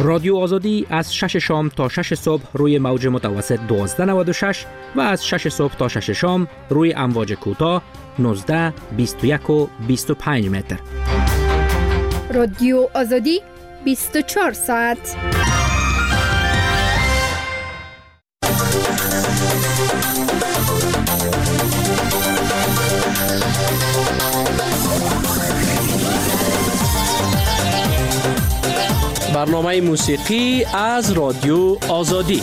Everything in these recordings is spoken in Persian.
رادیو آزادی از 6 شام تا 6 صبح روی موج متوسط 1296 و از 6 صبح تا 6 شام روی امواج کوتاه 19، 21 و 25 متر. رادیو آزادی 24 ساعت. برنامه موسیقی از رادیو آزادی.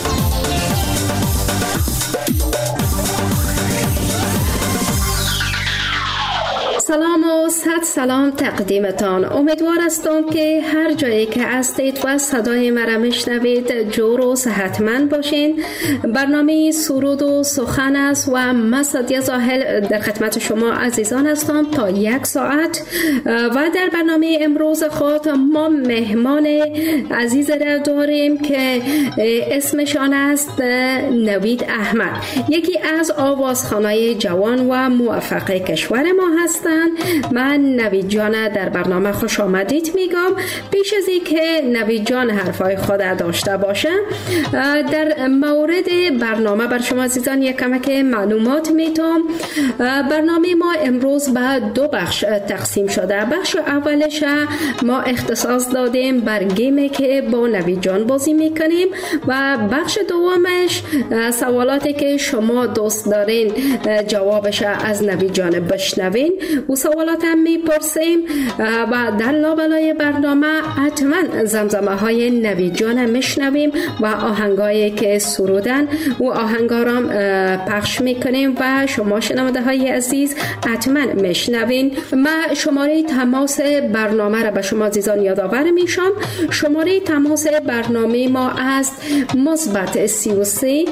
سلام و صد سلام تقدیمتان. امیدوار هستم که هر جایی که هستید و صدای مرا میشنوید جور و صحتمند باشین. برنامه سرود و سخن است و من سعدیه زاهل در خدمت شما عزیزان هستم تا 1 ساعت. و در برنامه امروز خود ما مهمان عزیز را داریم که اسمشان است نوید احمد، یکی از آوازخوانای جوان و موفق کشور ما هستند. من نوید جان در برنامه خوش آمدید میگم. پیش از اینکه نوید جان حرفای خود داشته باشه، در مورد برنامه بر شما عزیزان یک کمک معلومات میتونم. برنامه ما امروز به 2 بخش تقسیم شده. بخش اولش ما اختصاص دادیم بر گیمی که با نوید جان بازی میکنیم و بخش دومش سوالاتی که شما دوست دارین جوابش از نوید جان بشنوین و سوالات هم میپرسیم و در لابلای برنامه حتما زمزمه های نوید جان میشنویم و آهنگایی که سرودن و آهنگا را پخش میکنیم و شما شنونده های عزیز حتما میشنوین. من شماره تماس برنامه را به شما عزیزان یادآور میشم. شماره تماس برنامه ما است +33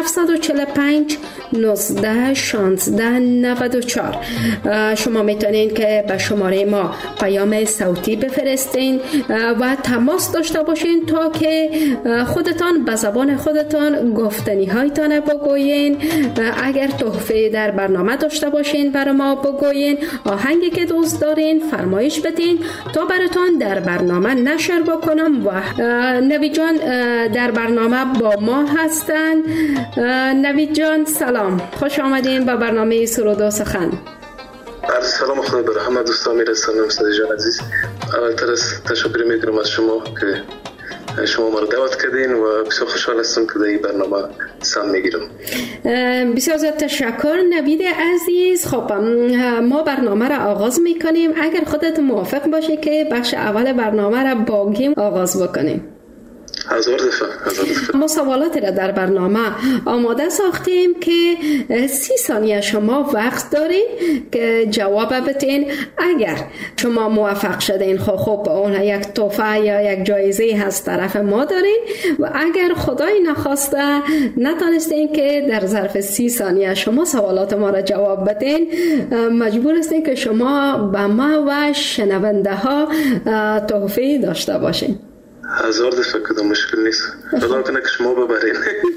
745 19 16 94. شما میتونین که به شماره ما پیام صوتی بفرستین و تماس داشته باشین تا که خودتان به زبان خودتان گفتنی هایتان بگوین. اگر تحفه در برنامه داشته باشین برای ما بگوین، آهنگی که دوست دارین فرمایش بدین تا براتون در برنامه نشر بکنم. و نوید جان در برنامه با ما هستن. نوید جان سلام، خوش آمدین به برنامه سرود و سخن. سلام، خدا بر همه دوستان میرسانم. سعدی جان عزیز، اولتر از تشکر میکنم از شما که شما ما رو دعوت کردین و بسیار خوشحال هستم که در این برنامه سهم میگیرم. بسیار زیاد تشکر نوید عزیز. خب ما برنامه را آغاز میکنیم. اگر خودت موافق باشه که بخش اول برنامه را با گیم آغاز بکنیم. هزار دفعه. ما سوالاتی را در برنامه آماده ساختیم که 30 ثانیه شما وقت دارین که جواب بدین. اگر شما موفق شدین خب اون یک تحفه یا یک جایزه از طرف ما دارین و اگر خدای نخواسته نتونستین که در ظرف 30 ثانیه شما سوالات ما را جواب بدین، مجبور هستین که شما به ما و شنونده ها تحفه داشته باشین. هزار دفعه کدام مشکل نیست. خدا کنه که شما ببرین.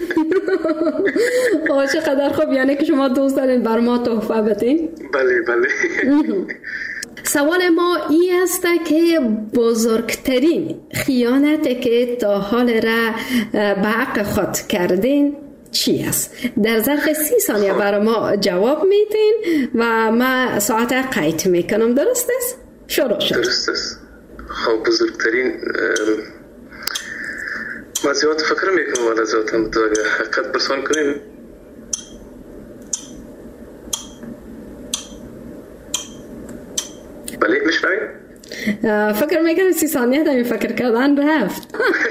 چقدر خوب، یعنی که شما دوست دارین بر ما تحفه بدین؟ بله. سوال ما این است که بزرگترین خیانتی که تا حال را به حق خود کردین چی است؟ در ظرف 30 ثانیه برای ما جواب میدین و ما ساعت قید میکنم. درست است؟ شروع شد. درست است. خب بزرگترین ما زیاد فکر میکنم ولی ذاتم تو اگر حقیقت پرسان کنیم بله میشنوید؟ فکر میکنم 30 ثانیه دمی فکر کردن رفت.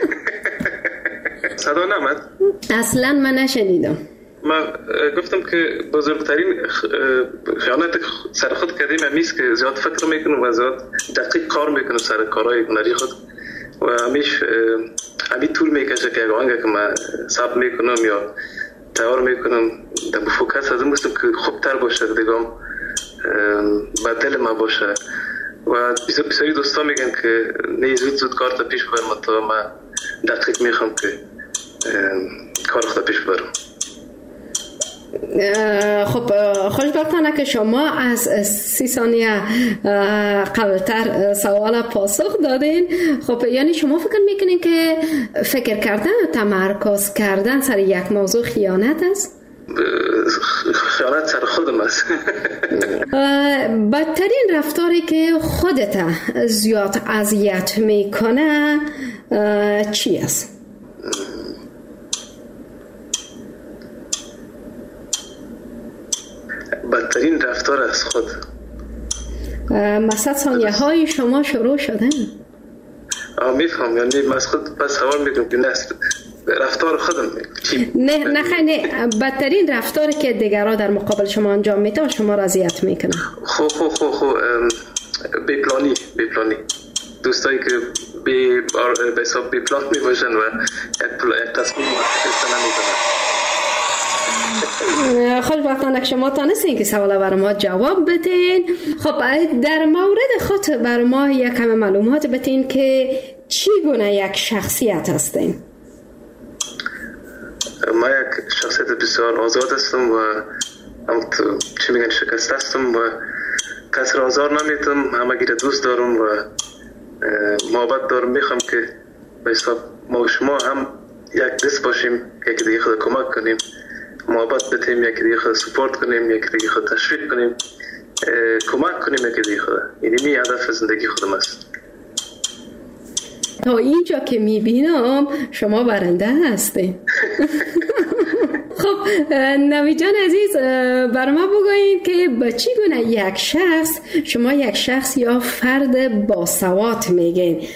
صدا نمد؟ اصلا من نشنیدم. ما گفتم که بزرگترین خیانت سر خود کردیم همیست که زیاد فکر میکنم و زیاد دقیق کار میکنم سر کارهای هنری خود و همی طول میکشه که اگه که من ثبت میکنم یا تیار میکنم در فوکس از این بستم که خوبتر باشه دیگم به دل ما باشه و بسیاری دوستا میگن که نه زود کار تا پیش برم تا من دقیق میخوام که کار خود پیش برم. خب خوشبختانه که شما از 30 ثانیه قبلتر سوال پاسخ دادین. خب یعنی شما فکر میکنین که فکر کردن و تمرکز کردن سر یک موضوع خیانت است؟ خیانت سر خودم است. بدترین رفتاری که خودت زیاد اذیت میکنه چی است؟ بدترین رفتار از خود مثلا ثانیه های شما شروع شده؟ میفهم، یعنی من از خود پس سوال میکنم که رفتار خودم نه بدترین رفتاری که دیگرها در مقابل شما انجام میده و شما را اذیت میکنه. خب بی‌پلانی دوستایی که به حساب بی‌پلان میباشن و یک تصمیم گرفتن نمیکنن. خوشبختانه که شما تانستین که سوال بر ما جواب بدین. خب در مورد خود بر ما یک کم معلومات بدین که چی گونه یک شخصیت هستین؟ ما یک شخصیت بسیار آزاد هستم و چی میگن شکست هستم و کس را آزار نمیدم، همه گیره دوست دارم و محبت دارم. میخوام که به حساب ما و شما هم یک دست باشیم، یکی دیگه خود کمک کنیم، محبت بدیم، یکی دیگه خود سپورت کنیم، یکی دیگه خود تشویق کنیم، کمک کنیم یکی دیگه خود. یعنی می هدف زندگی خودم است. تا اینجا که میبینم شما برنده هستین. خب نوید جان عزیز بر ما بگویید که با چی گونه یک شخص شما یک شخص یا فرد باسواد میگین؟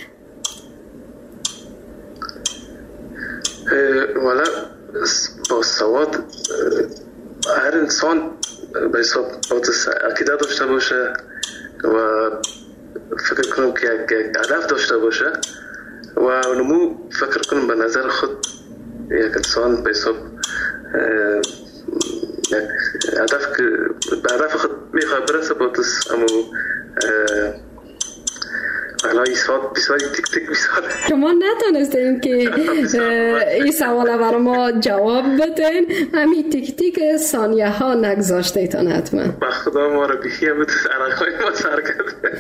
والا باسواد هر انسان به حساب عقیده داشته باشه و فکر کنم که یک هدف داشته باشه و نمو فکر کنم به نظر خود یک انسان به حساب هدف که به هدف خود میخواه برسه باتس امو الان بیسواری تک تک بیسوار شما نتانستیم که این سوال برای ما جواب بدین، همین تک تک ثانیه ها نگذاشته ایتان حتما. با خدا ما رو بیخیه بود عرقای ما سر کرد.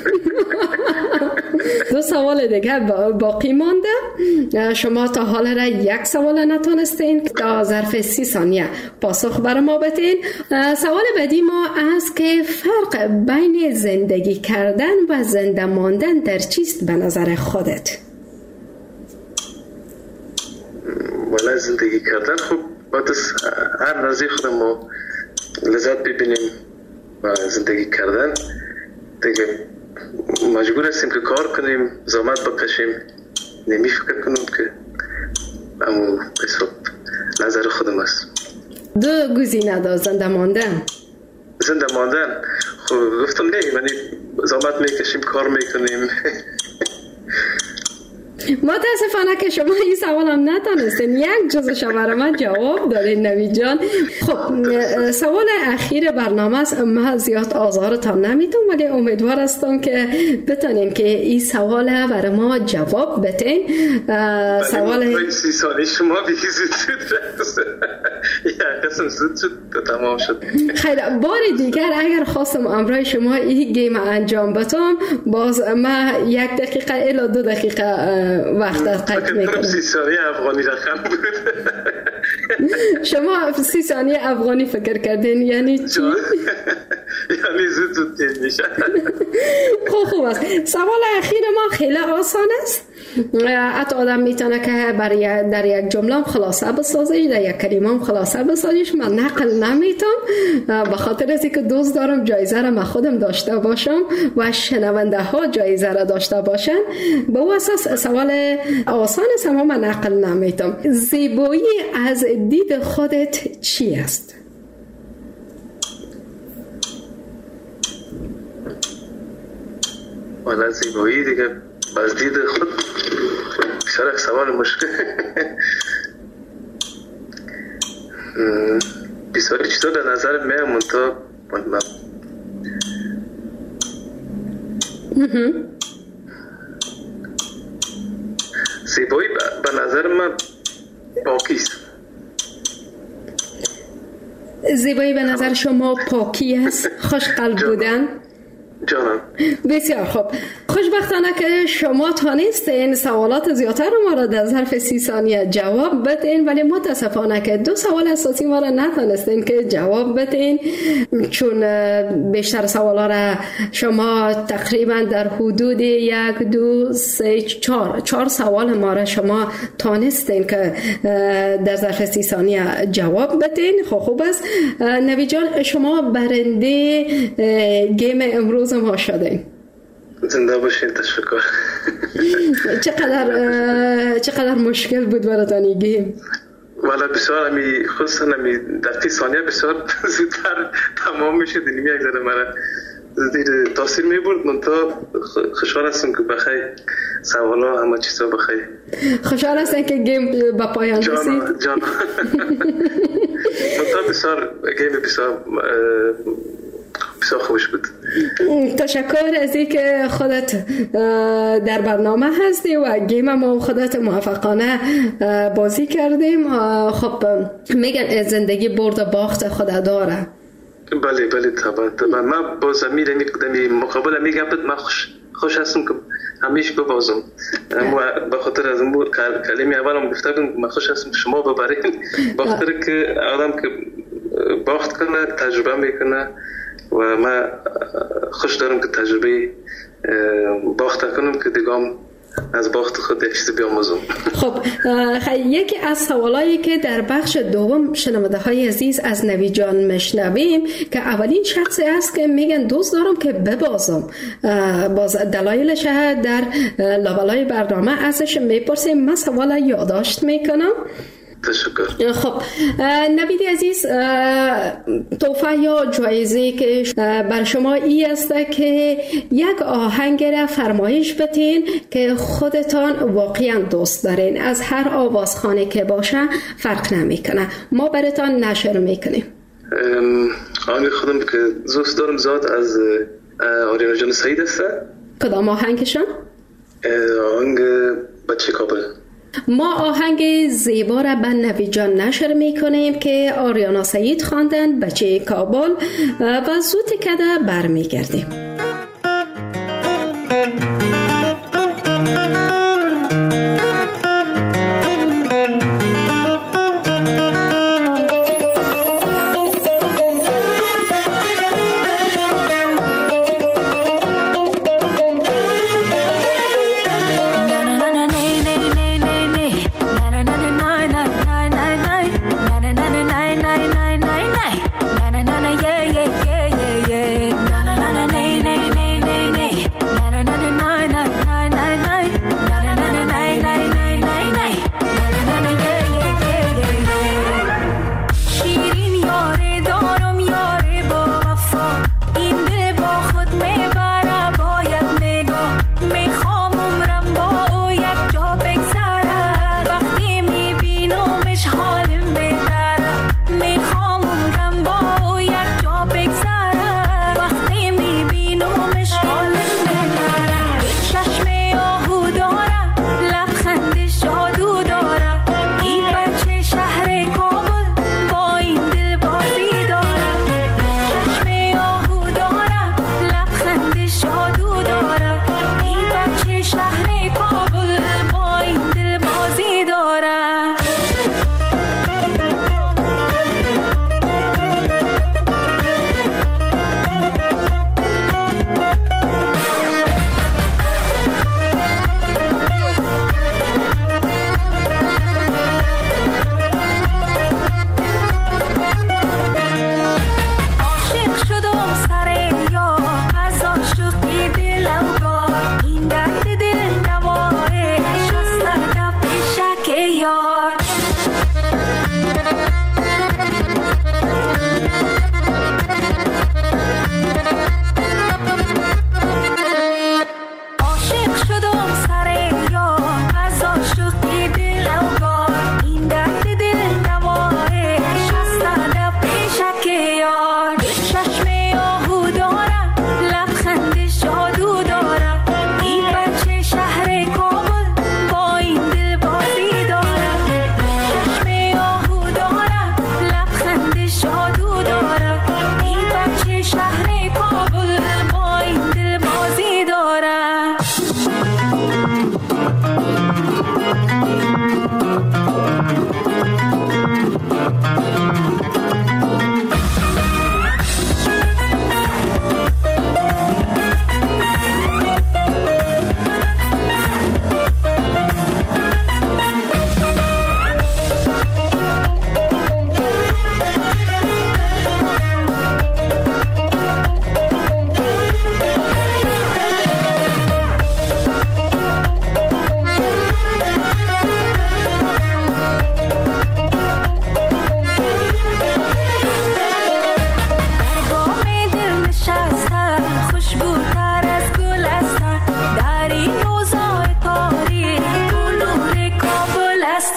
دو سوال دیگه باقی مانده. شما تا حال را یک سوال نتانستین تا ظرف 30 ثانیه پاسخ برای ما بدین. سوال بعدی ما است که فرق بین زندگی کردن و زنده ماندن در چیست به نظر خودت؟ ولی زندگی کردن خب باید هر نزدی خودم ما لذت ببینیم و زندگی کردن دیگه مجبور هستیم که کار کنیم، زحمت بکشیم. نمی فکر کنم که امو حساب نظر خودم است. دو گزینه دار زنده ماندن. زنده ماندن خب گفتم نه، یعنی زحمت میکشیم، کار میکنیم. متاسفانه که شما این سوال هم نتانستین یک جزش برای من جواب دارین نوید جان. خب سوال اخیر برنامه است. من زیاد آزارتان نمیدم ولی امیدوار هستم که بتونین که این سوال برای ما جواب بدین. سوال 30 ثانیه شما بیخی زود شد. یا قسم زود شد تمام شد. خیلی بار دیگر اگر خواستم امروز شما این گیم انجام بدم باز من 1 دقیقه الی 2 دقیقه وقت قید میکنم. 30 ثانیه افغانی رقم بود. شما 30 ثانیه افغانی فکر کردین یعنی چی؟ یعنی زود تیز میشه. خوب است. سوال اخیر ما خیلی آسان است. حتی آدم میتونه که در یک جمله خلاصه بسازه، در یک کلمه خلاصه بسازیش. من نقل نمیتونم به خاطر از اینکه دوست دارم جایزه را من خودم داشته باشم و شنونده ها جایزه را داشته باشن. به اون اساس سوال آسان است اما من نقل نمیتونم. زیبایی از دید خودت چی است؟ والا زیبایی دیگه از دید خود بسیار یک سوال مشکل. بسیار چیزا در نظر من منطقه زیبایی به نظر من پاکیست. زیبایی به نظر شما پاکی است، خوش قلب بودن؟ جانم. بسیار خوب. خوشبختانه که شما تانستین سوالات زیادتر ما را در ظرف 30 ثانیه جواب بدین، ولی متاسفانه که 2 سوال اساسی ما را نتانستین که جواب بدین، چون بیشتر سوالا را شما تقریبا در حدود 1 2 3 4 سوال ما را شما تانستین که در ظرف 30 ثانیه جواب بدین. خوب است. نوید جان، شما برنده گیم امروز ما شدین. زنده باشین. تشکر. چقدر مشکل بود براتون این گیم؟ والا بسیار خصوصا دقیقی ثانیه بسیار زودتر تمام میشه. دنیا یک ذره مرا زیر تاثیر میبرد. من تا خوشحال هستم که بخیر سوالا همه چیزا بخیر. خوشحال هستم که گیم به پایان رسید. جان من تا بسیار گیم بسیار خوش بود. تشکر از اینکه خودت در برنامه هستی و گیم ما خودت موفقانه بازی کردیم. خب میگن زندگی برد و باخت خود داره. بله طبعا من با زمیر مقابل میگم من خوش هستم که همیشه ببازم. به خاطر از اون کلمه اولم گفتم من خوش هستم شما ببرین، به خاطر که آدم که باخت کنه تجربه میکنه و من خوش دارم که تجربه باخت کنم که دیگه از باخت خود یک چیز بیاموزم. خب یکی از سوالایی که در بخش دوم شنونده های عزیز از نوید جان میشنویم که اولین شخصی است که میگن دوست دارم که ببازم، باز دلایلش در لابلای برنامه ازش میپرسیم. من سوال یادداشت میکنم. تشکر. خب نوید عزیز، تحفه یا جایزه که بر شما ای است که یک آهنگ را فرمایش بدین که خودتان واقعا دوست دارین، از هر آوازخانه که باشه فرق نمیکنه، ما براتان نشر میکنیم. آهنگ خودم که دوست دارم زیاد از آریانا جان سعید است. کدام آهنگشان؟ آهنگ بچه کابل. ما آهنگ زیبا را به نوید جان نشر میکنیم که آریانا سعید خواندن، بچه کابل، و زود کده برمیگردیم. Night.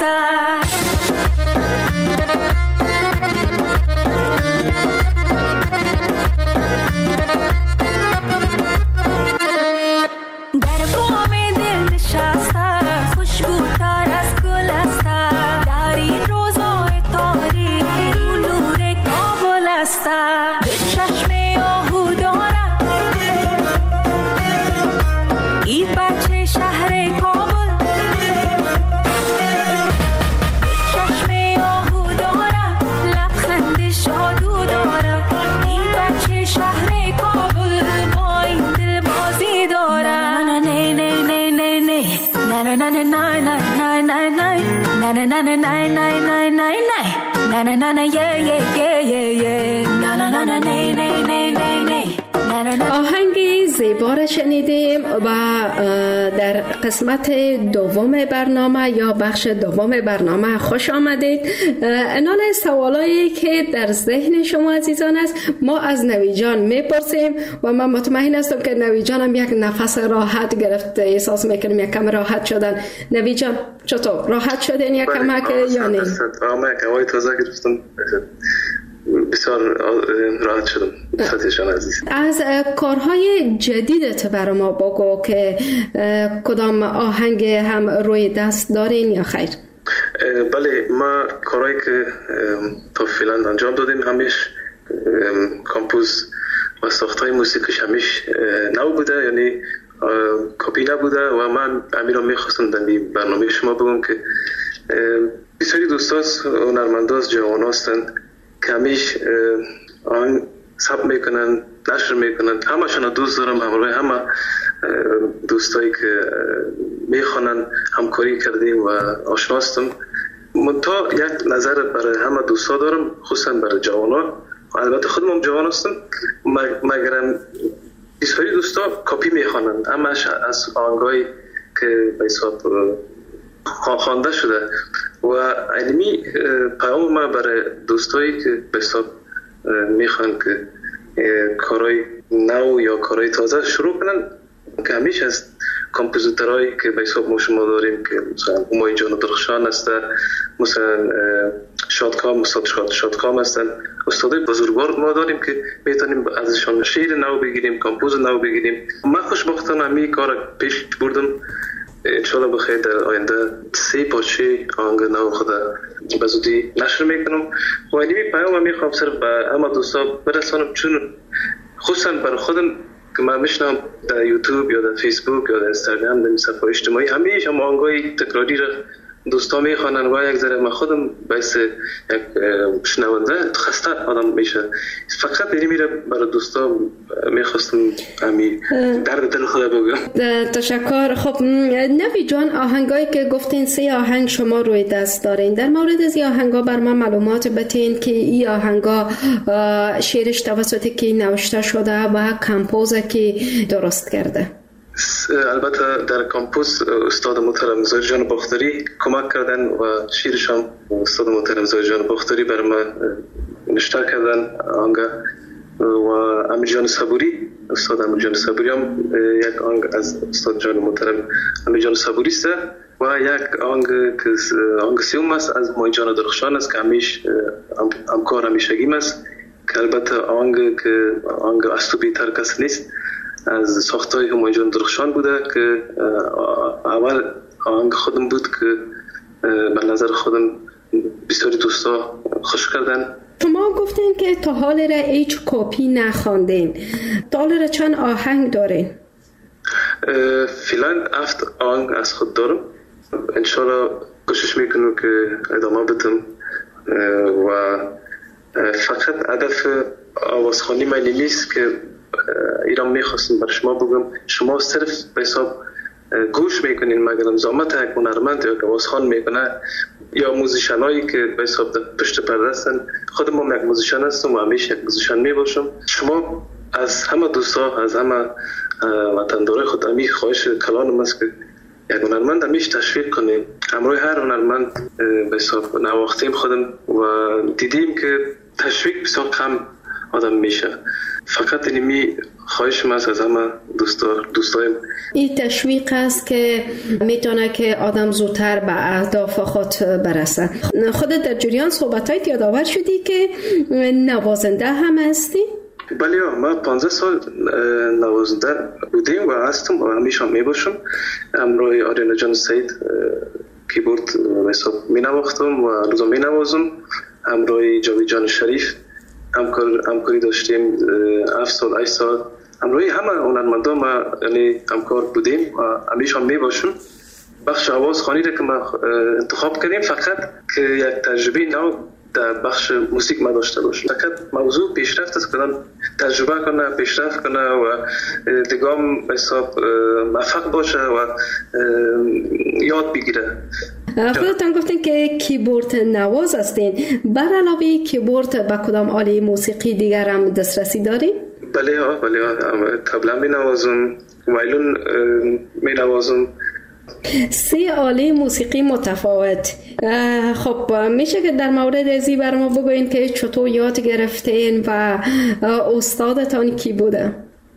آهنگی زیبا را شنیدیم و در قسمت دوم برنامه یا بخش دوم برنامه خوش آمدید. انال سوالایی که در ذهن شما عزیزان است ما از نوی جان میپرسیم و من مطمئن هستم که نوی جان هم یک نفس راحت گرفته، احساس میکنیم یک کم راحت شدن. نوی جان چطور؟ راحت شدین یک کم یا نه؟ یک هوای تازه گرفتم، بسیار راحت شدم. فتیشان عزیز، از کارهای جدیدت برای ما بگو که کدام آهنگ هم روی دست دارین یا خیر؟ بله، ما کارهایی که تا فعلا انجام دادیم همیش کامپوز و ساختهای موسیقیش همیش نو بوده، یعنی کپی نبوده و من امیر رو میخواستم در برنامه شما بگم که بسیاری دوستاست هنرمنداست جوان هستن که همیش آن ثبت میکنن، نشر میکنن. همشون دوست دارم، همه دوستایی که میخوانن همکاری کردیم و آشنا هستم. منتها یک نظر برای همه دوستا دارم، خصوصا برای جوانا. البته خودم جوان هستم، مگرم بسیاری دوستا کپی میخوانن، همش از آهنگایی که به حساب خوانده شده و علمی پیام ما برای دوستایی که به حساب میخوان که کارهای نو یا کارهای تازه شروع کنن، که همیشه از کمپوزیترهایی که به حساب ما شما داریم که مثلا همای جان درخشان هستن، مثلا شادکام هستن، استادای بزرگوار ما داریم که میتونیم ازشان شعر نو بگیریم، کمپوز نو بگیریم. من خوشبختانه همی کار پیش بردم. انشالله بخیر در آینده 3 پارچه آهنگ نو خود به زودی نشر میکنم و اینمی پیام میخوام صرف به همه دوستا برسانم، چون خصوصا برای خودم که من میشنم در یوتیوب یا در فیسبوک یا در اینستاگرام در صفحه اجتماعی همیشه هم آهنگای تکراری را دوستا میخوانن و یک ذره من خودم باعث یک شنونده خسته آدم میشه. فقط اینمی را برای دوستا میخواستم همی درد دل خود بگم. تشکر. خب نوی جان، آهنگایی که گفتین 3 آهنگ شما روی دست دارین، در مورد از این آهنگا بر من معلومات بتین که این آهنگا شعرش توسط کی نوشته شده و کمپوز کی درست کرده؟ البته در کمپوز استاد محترم زاهد جان باختری کمک کردن و شیرش هم استاد محترم زاهد جان باختری بر من نوشته کردن آهنگ و امیر جان صبوری، استاد امیر جان صبوری هم یک آهنگ از استاد جان محترم امیر جان صبوری است و یک آهنگ که آهنگ سیوم است از مای جان درخشان است که همیش همکار همیشگیم است، که البته آهنگ از تو بیتر کس نیست از ساختای همای جان درخشان بوده که اول آهنگ خودم بود که به نظر خودم بسیاری دوستا خوش کردن. شما گفتین که تا حال را هیچ کپی نخواندین، تا حال را چند آهنگ دارین؟ فعلا 7 آهنگ از خود دارم. انشالله کوشش میکنم که ادامه بدم و فقط هدف آوازخوانی من نیست که ایران میخواستم برای شما بگم شما صرف به حساب گوش میکنین، مگر زحمت یک هنرمند یا که آوازخوان میکنه یا موزیشنایی که به حساب پشت پرده هستن. خودم هم یک موزیشن هستم و همیشه یک موزیشن میباشم. شما از همه دوستا، از همه وطندارای خود همی خواهش کلانم است که یک هنرمند همیشه تشویق کنیم. همراه هر هنرمند به حساب نواختیم خودم و دیدیم که تشویق بسیار کم آدم میشه. فقط اینمی خواهشم است از همه دوستایم این تشویق است که میتونه که آدم زودتر به اهداف خود برسه. خودت در جریان صحبت‌هایت یادآور شدی که نوازنده هم هستی؟ بله، ما 15 سال نوازنده بودیم و هستم و همیشه میباشم. همراه آریانا جان سید کیبورد حساب می نواختم و روزا می نوازم. همراه جاوید جان شریف همکاری داشتیم 7 سال 8 سال. همراه همه هنرمندان ما یعنی همکار بودیم و همیشه می باشم. بخش آوازخوانی را که ما انتخاب کردیم فقط که یک تجربه نو در بخش موسیقی ما داشته باشیم. فقط موضوع پیشرفت است که تجربه کنه، پیشرفت کنه و دیگام حساب موفق باشه و یاد بگیره. خودتان گفتین که کیبورد نواز هستین. بر علاوه کیبورد به کدام آله موسیقی دیگر هم دسترسی دارین؟ بله، طبله می نوازم، وایلون می نوازم. 3 آله موسیقی متفاوت. خب میشه که در مورد ازی بر ما بگوین که چطور یاد گرفتین و استادتان کی بوده؟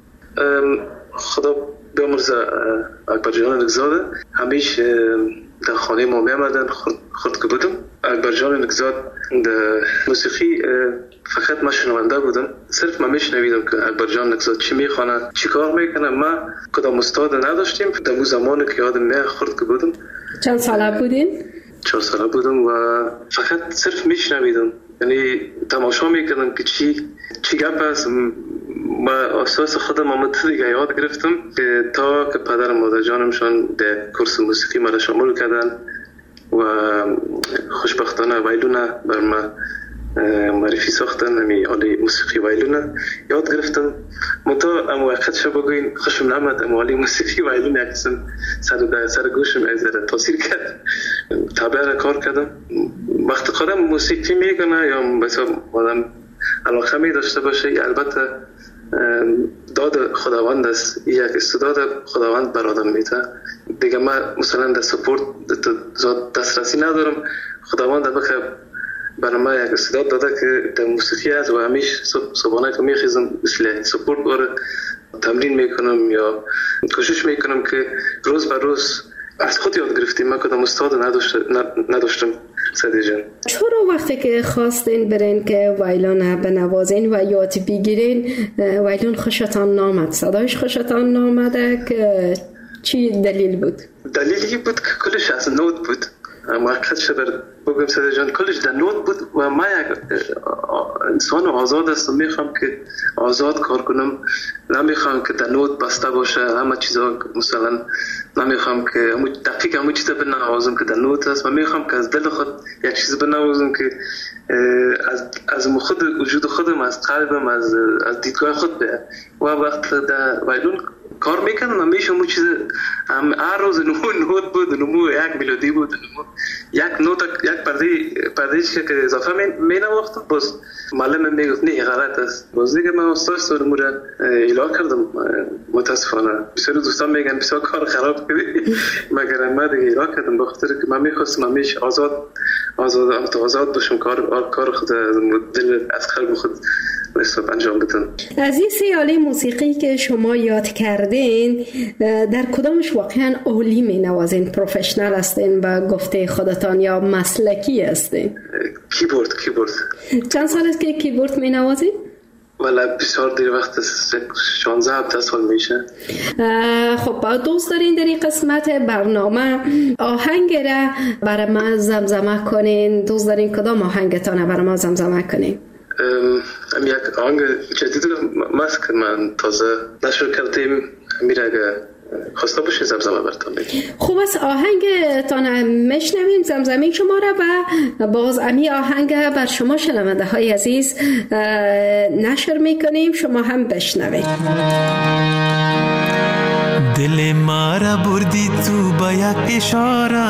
خدا بیامرزه اکبر جان نگزاده. همیشه در خانه ما می آمدن خورد که بودم. اکبر جان نگزاد در موسیقی فقط ما شنونده بودم. صرف ما میشنویدم که اکبر جان نگزاد چی میخوانه، چی کار میکنه. ما کدام استاد نداشتیم. در اون زمانی که یادم میاد خورد که بودم. چند ساله بودین؟ 4 ساله بودم و فقط صرف میشنویدم. یعنی تماشا میکردم که چی گپ است. ما اساس خودم آمده دیگه یاد گرفتم که تا که پدر مادر جانمشان در کورس موسیقی مرا شامل کردن و خوشبختانه وایلونه بر ما معرفی ساختن. همی آله موسیقی وایلونه یاد گرفتم. منطقه اما وقت شب بگوین خوشم نامد. اما آله موسیقی وایلونه یک قسم سر گوشم از تاثیر کرد. طبعه را کار کردم. وقت خودم موسیقی میکنه یا بسیار آدم علاقه می داشته باشه، البته داد خداوند است. یک استعداد خداوند بر آدم میده دیگه. ما مثلا در سپورت دسترسی ندارم. خداوند بخیر برای ما یک استعداد داده که در موسیقی است و همیشه صبحانه که میخیزم مثل سپورت باره تمرین میکنم یا کوشش میکنم که روز به روز از خود یاد گرفتیم. من کدام استاد نداشتم. سعدی جان، چرا وقتی که خواستین برین که وایلون بنوازین و یاد بگیرین وایلون خوشتان نامد؟ صدایش خوشتان نامده که چی دلیل بود؟ دلیلی بود که کلش از نوت بود. موقت شبر بگم سعدی جان کلش در نوت بود و ما یک انسان آزاد است و میخوام که آزاد کار کنم. نمیخوام که در نوت بسته باشه همه چیزا. مثلا نمیخوام که دقیق همه چیزا بنوازم که در نوت است. من میخوام که از دل خود یک چیز بنوازم که از خود وجود خودم، از قلبم، از دیدگاه خود بیاد. و وقت در وایلون کار میکنم همیشه همون چیز هر روز نوت بود، نمو یک ملودی بود، یک نوت، یک پردهش که اضافه می نواختم. باز معلم میگفت نه غلط است. باز دیگه من استاد سرمو را ایلا کردم. متاسفانه بسیار دوستان میگن بسیار کار خراب کردی مگر من دیگه ایلا کردم بخاطر که من میخواستم همیشه آزاد باشم. کار خود دل از قلب خود حساب انجام بدم. از این 3 آله موسیقی که شما یاد کردین در کدامش واقعا عالی می نوازین؟ پروفشنال هستین و گفته خودتان یا مسلکی هستین؟ کیبورد. چند سال است که کیبورد می نوازین؟ والا بسیار دیر وقت 16-17 سال میشه. خب دوست دارین در این قسمت برنامه آهنگ را برای ما زمزمه کنین؟ دوست دارین کدام آهنگتان برای ما زمزمه کنین؟ یک آهنگ جدید ماست که من تازه نشر کردیم. میره اگه خواسته باشین زمزمه برتان بگیم. خوب است، آهنگتان میشنویم، زمزمه شما را و باز امی آهنگ بر شما شنونده های عزیز نشر میکنیم، شما هم بشنوید. دل ما را بردی تو با یک اشاره،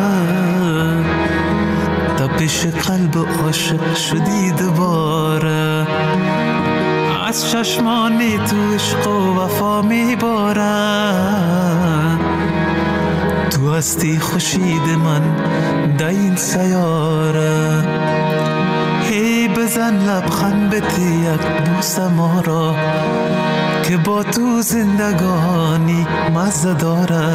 تپش قلب عاشق شدی دوباره، از چشمان تو عشق و وفا میباره، تو هستی خورشید من در این سیاره. هی بزن بزن لبخند بده یک دوست ما را که با تو زندگانی مزه داره.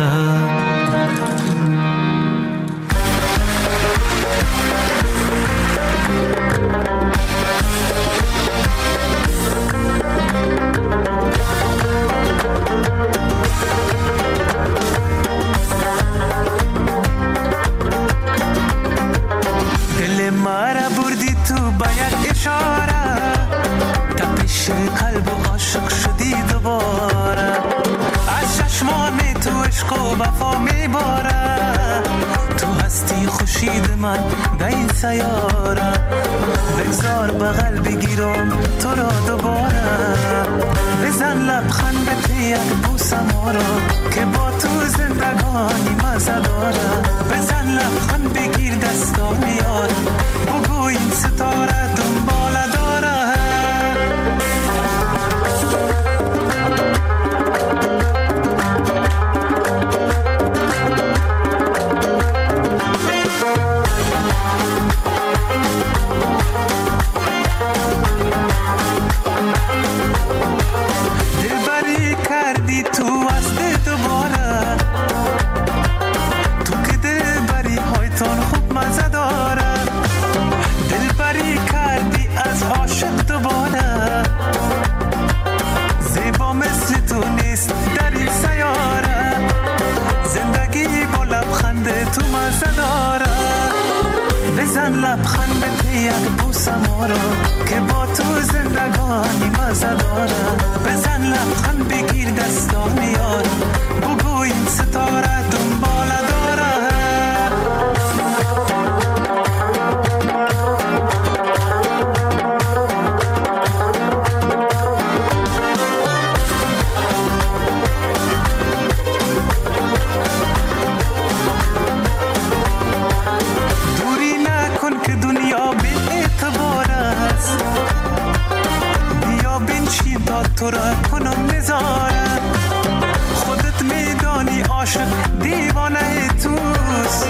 قلب عاشق شدی دوباره، از چشمان تو عشق و وفا میباره. تو هستی خورشید من در این سیاره، بگذار بغل بگیرم تو را دوباره. بزن لبخند بده یک بوس ما را که با تو زندگانی مزه داره. بزن لبخند بگیر دستان یار، بگو این ستاره دنبال داره. دلبری کردی تو از دوباره، تو که دلبری هایتان خوب مزه داره. دلبری کردی از عاشق دوباره، زیبا مثل تو نیست در این سیاره. زندگی با لبخند تو مزه داره. بزن لبخند بده یک بوس ما را که با تو زندگانی مزه داره. بزن لبخند بگیر دستان یار، بگو این ستاره دنبال داره. تو را کنم نزاره، خودت میدانی عاشق دیوانه توست.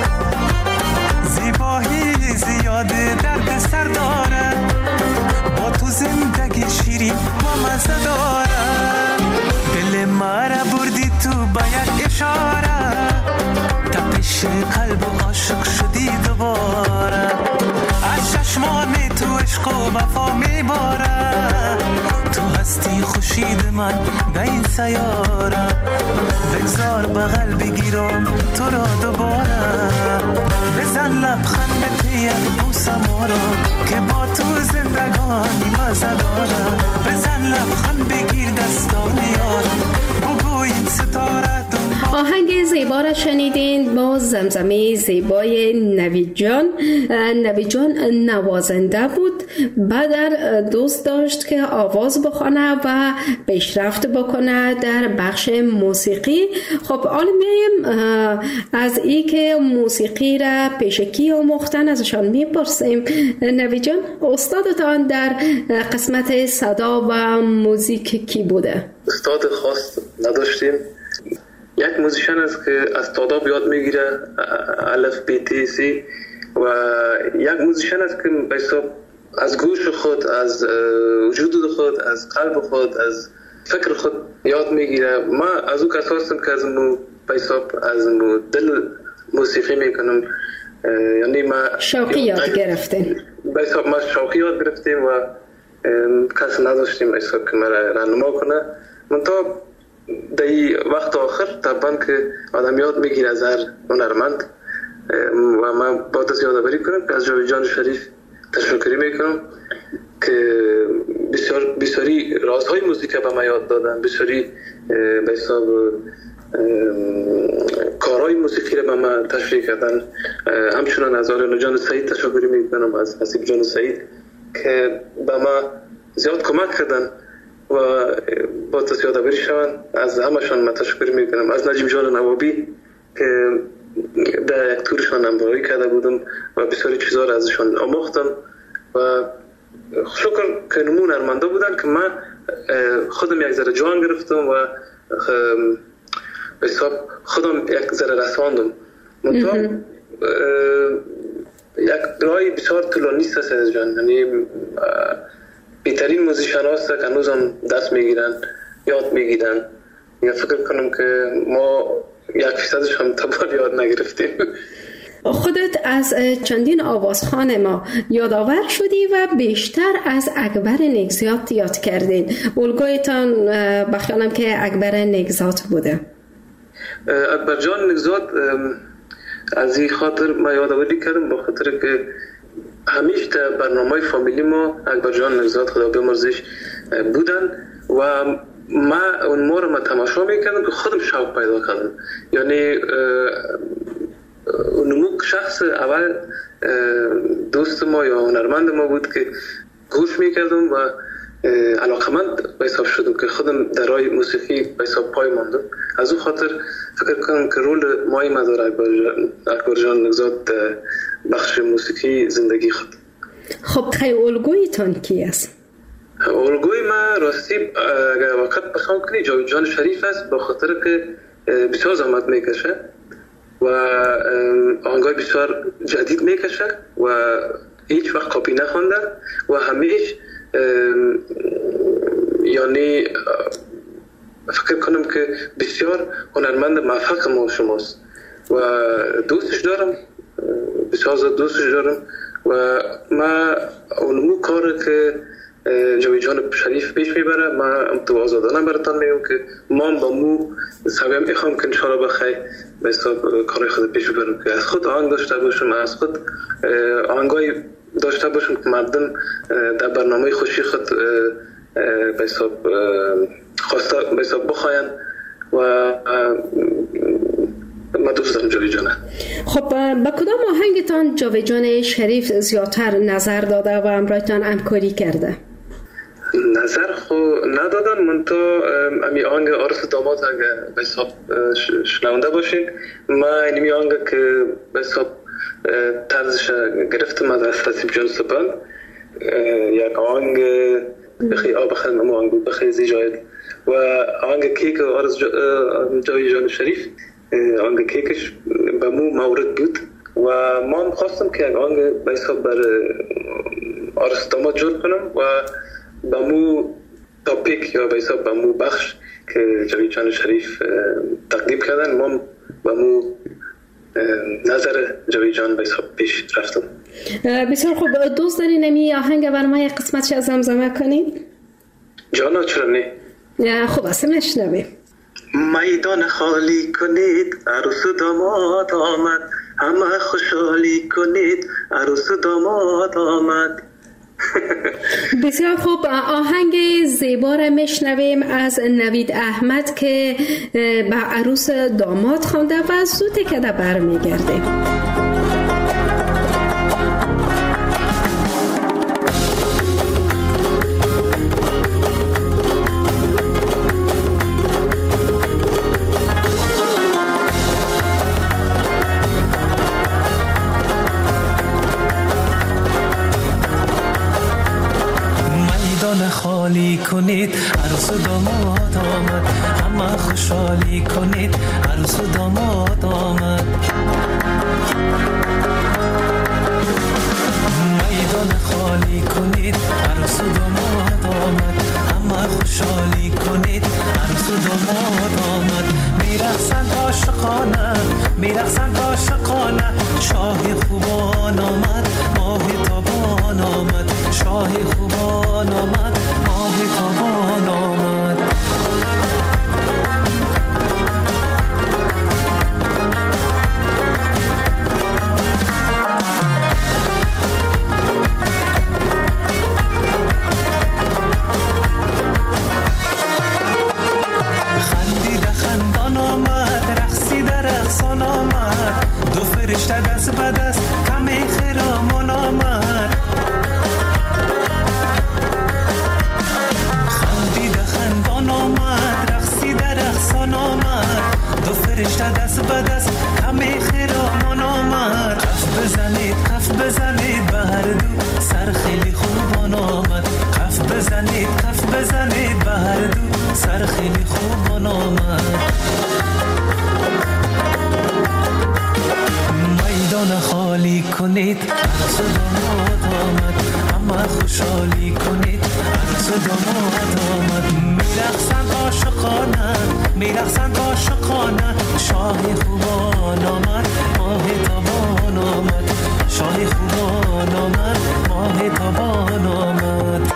زیبایی زیاده درد سر داره، با تو زندگی شیرین و مزه داره. دل مرا بردی تو با یک اشاره، تپش قلب عاشق شدی دوباره. از چشمان تو عشق و وفا میباره. تو هستی خورشید من در این سیاره، بگذار بغل بگیرم تو را دوباره. بزن لبخند بده یک بوس ما را که با تو زندگانی مزه داره. بزن لبخند بگیر دستان یار، بگو این ستاره. آهنگ زیبا را شنیدین با زمزمه زیبای نوید جان. نوید جان نوازنده بود، بعد دوست داشت که آواز بخونه و پیشرفت بکنه در بخش موسیقی. خب حالا میایم از ای که موسیقی را پیشکی آموختن ازشان میپرسیم. نوید جان، استادتان در قسمت صدا و موزیک کی بوده؟ استاد خاص نداشتیم. یک موزیشن است که از تاداب یاد میگیره، الف بی تی سی، و یک موزیشن است که به حساب از گوش خود، از وجود خود، از قلب خود، از فکر خود یاد میگیره. ما از او کسا هستم که از مو به حساب از مو دل موسیقی میکنم، یعنی ما شوقی یاد گرفتیم. به حساب ما شوقی یاد گرفتیم و کس نداشتیم به حساب که ما راهنما کنه. منتها در وقت آخر طبعا که آدم یاد میگیره از هر هنرمند، و من با دست یادآوری کنم که از جاوید جان شریف تشکری میکنم که بسیاری رازهای موسیقی به من یاد دادن، بسیاری به حساب کارهای موسیقی را به من تشریح کردن. همچنان از آرین جان سعید تشکری میکنم، از حسیب جان سعید که به من زیاد کمک کردن و با دست یادآوری شوند. از همشان من تشکر میکنم. از نجیب جان نوابی که در یک تورشان همراهی کرده بودم و بسیاری چیزا را ازشان آموختم و شکر که نمون هنرمندا بودن که من خودم یک ذره جان گرفتم و به حساب خودم یک ذره رساندم. منطقه یک راه بسیار طولانی است از جان، یعنی بهترین موزیشن هاست که هنوز هم دست میگیرن، یاد میگیرن. یا فکر کنم که ما 1% هم تبار یاد نگرفتیم. خودت از چندین آوازخوان ما یادآور شدی و بیشتر از اکبر نیکزاد یاد کردین. الگویتان بخیالم که اکبر نیکزاد بوده. اکبر جان نیکزاد از این خاطر ما یادآوری کردم، با خاطر که همیشه در برنامه فامیلی ما اکبر جان نیکزاد خدا بیامرزش بودن و ما اون ما رو تماشا میکردم که خودم شوق پیدا کردم. یعنی اونمو شخص اول دوست ما یا هنرمند ما بود که گوش میکردم و علاقمند به حساب شدم که خودم در راه موسیقی به حساب پای ماندم. از اون خاطر فکر کنم که رول مای مدار اکبر جان نیکزاد بخش موسیقی زندگی خود. خب خیلی الگویتان کی است؟ الگوی ما راستی اگر وقت بخوام کنی جاوید جان شریف است، با خاطر که بسیار زحمت میکشه و آهنگای بسیار جدید میکشه و هیچ وقت کپی نخونده و همیشه یعنی فکر کنم که بسیار هنرمند موفق ما شماست و دوستش دارم، بسیار زیاد دوستش دارم و ما اونمو کار که جاوید جان شریف پیش میبره ما تو آزادانه براتون میگم که ما با مو سویم میخوام که انشاءالله بخیر به حساب کار خود پیش ببرم که از خود آهنگ داشته باشم، از خود آهنگای داشته باشم که مردم در برنامه خوشی خود به حساب خواسته به حساب بخواین و ما دوست دارم جاوید جانه. خب با کدام آهنگتان جاوید جان شریف زیادتر نظر داده و همراهتان همکاری کرده؟ نظر خو ندادن، من تو امی آهنگ آرس داماد اگه به حساب شنونده باشین، ما اینمی آهنگ که به حساب طرزش گرفتم از حسیب جان سپن، یک آهنگ بخی آب خدمه ما آهنگ بخی زیجاید و آهنگ کیک آرس جاوید جان شریف آهنگ کیکش به مو مورد بود و ما هم خواستم که یک آهنگ به حساب بر آرس داماد جور کنم و به مو تاپیک یا به حساب به مو بخش که جاوید جان شریف تقدیم کردن ما به مو نظر جاوید جان به حساب پیش رفتم. بسیار خوب، دوست دارین امی آهنگ بر ما یک قسمتش از زمزمه کنید؟ جانا چرا نه؟ خوب است نشنویم. میدان خالی کنید عروس و داماد آمد، همه خوشحالی کنید عروس و داماد آمد. بسیار خوب، آهنگ زیبا را میشنویم از نوید احمد که به عروس داماد خوانده و زود که در برمیگرده. خالی کنید عروس و داماد آمد، همه خوشحالی کنید عروس و داماد آمد. میدان خالی کنید عروس و داماد آمد، همه خوشحالی کنید عروس و داماد آمد. میرقصند عاشقانه میرقصند عاشقانه، شاه خوبان آمد ماه تابان آمد، شاه خوبان آمد ماه تابان آمد. خندیده خندان آمد، رقصیده رقصان آمد، دو فرشته دست به دست کمی خرامان آمد. خندیده خندان آمد، رقصیده رقصان آمد، دو فرشته دست به دست کمی خرامان آمد. قف بزنید به هر دو سر خیلی خوبان آمد، قف بزنید به هر دو سر خیلی خوبان آمد. میدان خالی کنید عروس داماد آمد اما خوشحالی کنید عروس داماد آمد میرقصند عاشقانه میرقصند عاشقانه شاه خوبان آمد ماه تابان آمد شاه خوبان آمد ماه تابان آمد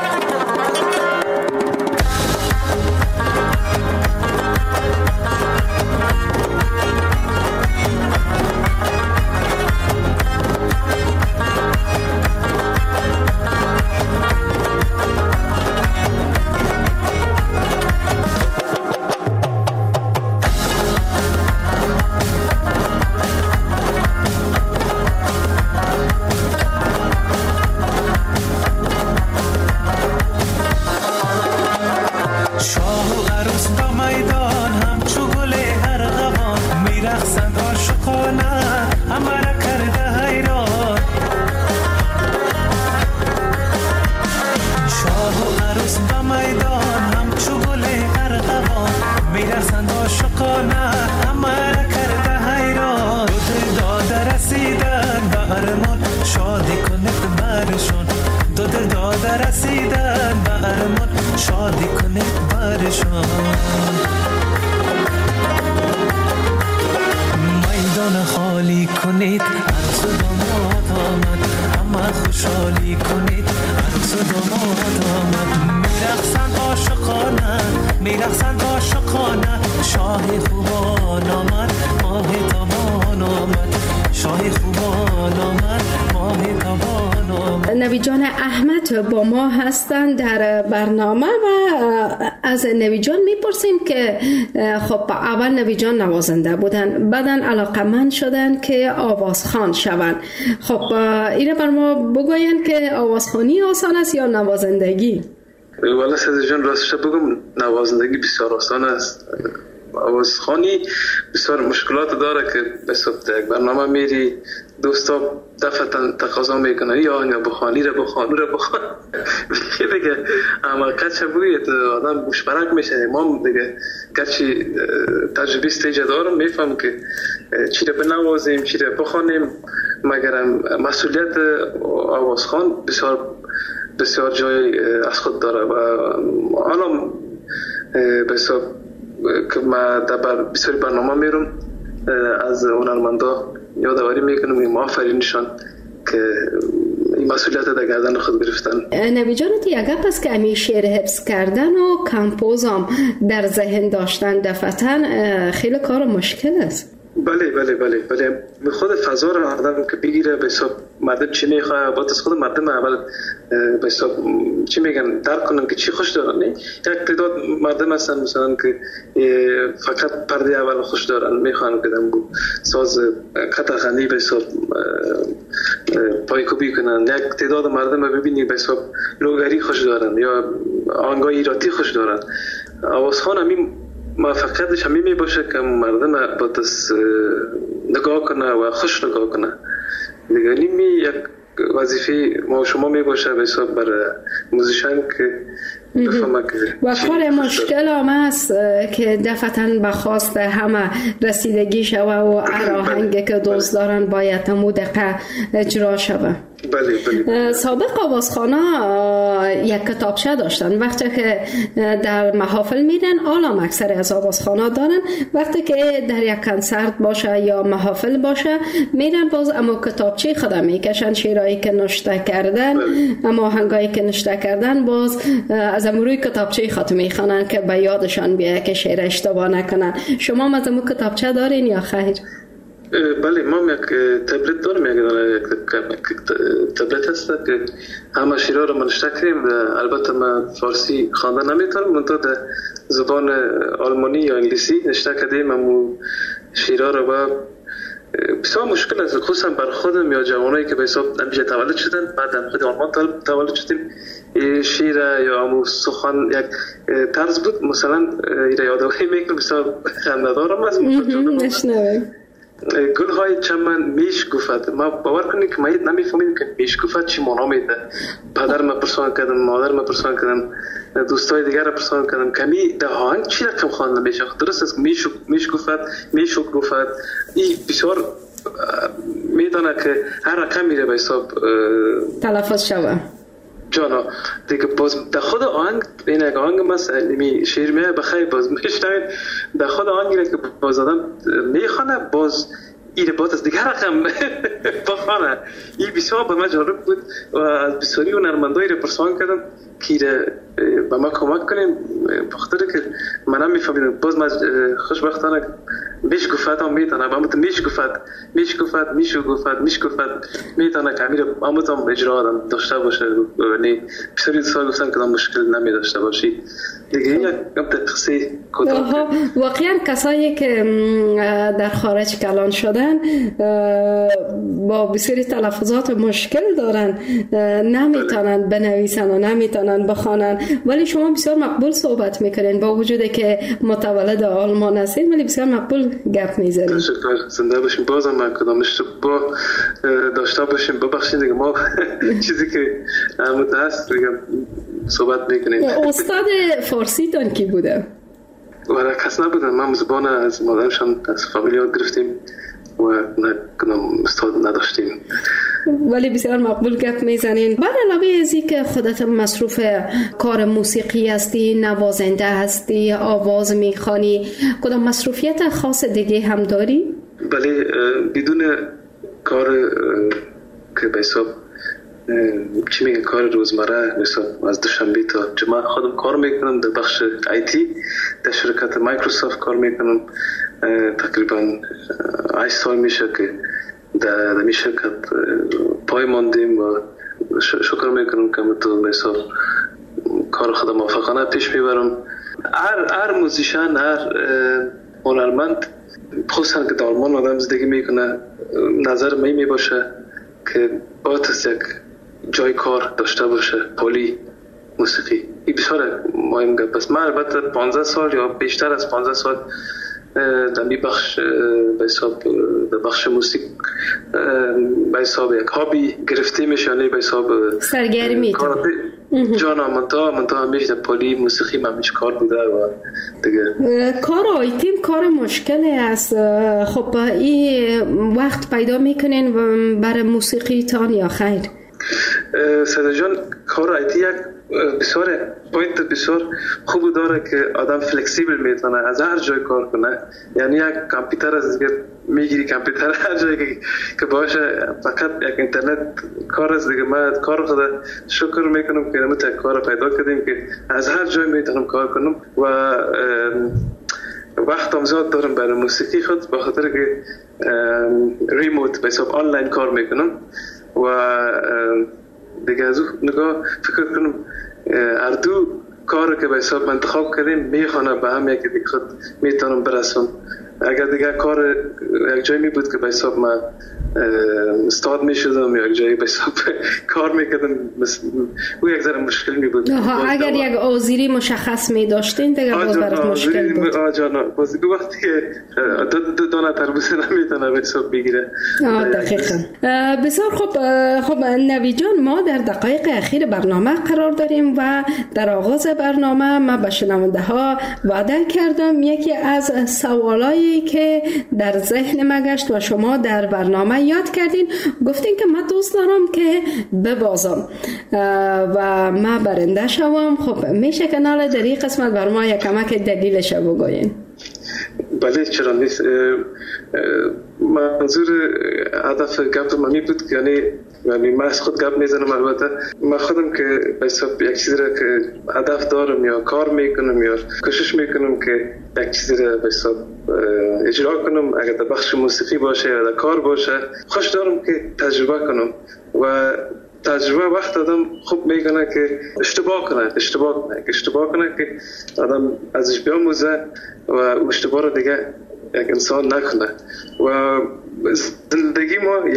نوید جان احمد با ما هستند در برنامه و از نوید جان میپرسیم که خب اول نوید جان نوازنده بودن، بعدا علاقمند شدن که آوازخوان شوند. خب اینه بر ما بگوین که آوازخوانی آسان است یا نوازندگی؟ والا سید جان راستش بگم نوازندگی بسیار آسان است. آوازخوانی بسیار مشکلات داره که به صورت یک برنامه میری دوستا دفعه تقاضا میکنه یا آهنگ بخوانی رو بخوان دیگه اما کچه بوید آدم مشبرک میشه. ما دیگه کچی تجربه استیجه دارم میفهم که چی رو بنوازیم چی رو بخوانیم، مگرم مسئولیت آوازخوان بسیار جای از خود داره و الان بسیار که ما در بسیاری برنامه میرم از هنرمندا یادآوری میکنم این آفرینشان که این مسئولیت در گردن خود گرفتن. نوید جان یک گپ است که همین شعر حفظ کردن و کمپوزم در ذهن داشتن دفعتاً خیلی کار مشکل است. بله خود فضا رو آدم که بگیره به حساب مردم چی میخواه با از خود مردم اول به حساب چی میگن درک کنن که چی خوش دارن. یک تعداد مردم هستن مثلا که فقط پرده اول خوش دارن میخوان که دم ساز قطعی به حساب پایکوبی کنن. یک تعداد مردم ببینی به حساب لوگری خوش دارن یا آهنگای ایراتی خوش دارن. آوازخوان همین موفقیتش همین می باشه که مردم با دست نگاه کنه و خوش نگاه کنه. دیگه این یک وظیفه ما شما می باشه به حساب برای موزیشن که بفهمه که و کار مشکل هم است که دفعتاً به خواست همه رسیدگی شوه و هر آهنگی که دوست دارن باید تمو دقیقه اجرا شوه. بله. سابق آوازخوانا یک کتابچه داشتن. وقتی که در محافل میرن آلام اکثر از آوازخوانا دارن، وقتی که در یک کنسرت باشه یا محافل باشه میرن باز اما کتابچه خودم میکشن، شعرهایی که نوشته کردن اما آهنگایی که نوشته کردن باز از امروی کتابچه خود میخوانن که به یادشان بیایه که شعر اشتباه نکنن. شما از امو کتابچه دارین یا خیر؟ بله ما یک تبلت دارم، یک تبلت هست که همه شیرها رو منشته کریم. البته من فارسی خواندن نمیتونم، منطقه در زبان آلمانی یا انگلیسی نشته کردیم همو شیرها رو و بسیار مشکل است خصوصا بر خودم یا جوانایی که به حساب نمیشه تولد شدن بعد هم خود آلمان تولد شدیم. شیر یا همو سخن یک طرز بود مثلا ایره یادواری میکنم بسیار خنده‌دارم است. نشنویم گل های چمن میش گفت. ما باور کنید که ما نمیفهمیم که میش گفت چی معنا میده. پدر ما پرسان کردم، مادر ما پرسان کردم، دوستای دیگر را پرسان کردم کمی ده آهنگ چی رقم خوانده میشه. درست است میش گفت این بسیار میدانم میتونه که هر رقم میره به حساب تلفظ شوه جانا دیگه باز در خود آهنگ این اگه آهنگ مثلا شعر میه بخیر باز میشنوید در خود آهنگی که باز آدم میخونه باز ایره باز از دیگه رقم بخونه این بسیار به من جالب بود و از بسیاری هنرمندایی رو پرسان کردم که ایره به ما کمک کنیم بخاطر که منم میفهمیدم باز من خوشبختانه میش گفت هم میتونه با مت میش گفت میتونه که امیر امروز هم اجرا آدم داشته باشه یعنی بسیاری دوستان گفتن که مشکل نمی داشته باشی دیگه یک تقصیر کدام واقعا کسایی که در خارج کلان شدن با بسیاری تلفظات مشکل دارن نمیتونن بنویسن و نمیتونن بخوانن ولی شما بسیار مقبول صحبت میکنین با وجودی که متولد آلمان هستین ولی بسیار مقبول گپ میزنین. تشکر زنده باشین بازم من کدام اشتباه داشته باشیم ببخشید دیگه ما چیزی که هست دیگه صحبت میکنیم. استاد فارسی تان کی بوده؟ ولی کس نبودن من زبان از مادرشان از فامیلیات گرفتیم و کدام استاد نداشتیم ولی بسیار مقبول گپ میزنین. بعد علاوه ازی که خودت مصروف کار موسیقی هستی نوازنده هستی آواز میخوانی کدام مصروفیت خاص دیگه هم داری؟ بله بدون کار که به حساب چی میگن کار روزمره مثلا از دوشنبه تا جمعه خودم کار میکنم در بخش آیتی در شرکت مایکروسافت کار میکنم تقریبا 8 سال میشه که در می شرکت پای ماندیم و شکر میکنم که تو مثلا کار خودم موفقانه پیش میبرم. هر موزیشن هر هنرمند خصوصا که در آلمان آدم زندگی میکنه نظر می باشه که باید یک جای کار داشته باشه پولی موسیقی این بسیار مهم گپ است. من البته 15 سال یا بیشتر از 15 سال در می بخش به حساب در بخش موسیقی به حساب یک هابی گرفته میشه یعنی به حساب سرگرمی جانا منتا همیشه در پولی موسیقی من همیشه کار بوده و دیگه کار آیتیم کار مشکلی است. خب این وقت پیدا میکنین برای موسیقی تان یا خیر؟ ساده جان کار آیتی یک بسیار پوینت بسیار خوب داره که آدم فلکسیبل میتونه از هر جای کار کنه یعنی یک کامپیوتر از دیگه میگیری کامپیوتر هر جایی که باشه فقط یک اینترنت کار است دیگه. من کار خدا شکر میکنم که نمیت کار پیدا کردیم که از هر جای میتونم کار کنم و وقتم زیاد دارم برای موسیقی خود به خاطر که ریموت به حساب آنلاین کار میکنم و دیگه از اون نگاه فکر کنم هر دو کار که به حساب انتخاب کردیم میخوانه به هم یکی دیگه خود میتونم برسم. اگر دیگه کار یک جایی می بود که به حساب من استاد می شدم یا یک جایی به حساب کار میکردم او یک ذره مشکل می بود. اگر یک آذری مشخص می داشتین دیگه باز برات مشکل بود. آجانا باز دیگه وقتی که دو دانه تربوز نمیتونه به حساب بگیره. دقیقا. بسیار خب نوی جان ما در دقایق اخیر برنامه قرار داریم و در آغاز برنامه ما به شنونده ها وعده کردم یکی از سوالایی که در ذهن ما گشت و شما در برنامه یاد کردین گفتین که من دوست دارم که ببازم و من برنده شوم. خب میشه که ناله در این قسمت بر ما یک کمک دلیلش بگوین؟ بله چرا نیست. منظور هدف گپ من بود که یعنی من از خود گپ میزنم البته من خودم که به حساب یک چیزی را که هدف دارم یا کار میکنم یا کوشش میکنم که یک چیزی را به حساب اجرا کنم اگر در بخش موسیقی باشه یا در کار باشه خوش دارم که تجربه کنم و تجربه وقت آدم خوب میکنه که اشتباه کنه که آدم ازش بیاموزه و اشتباه رو دیگه یک انسان نکنه و زندگی ما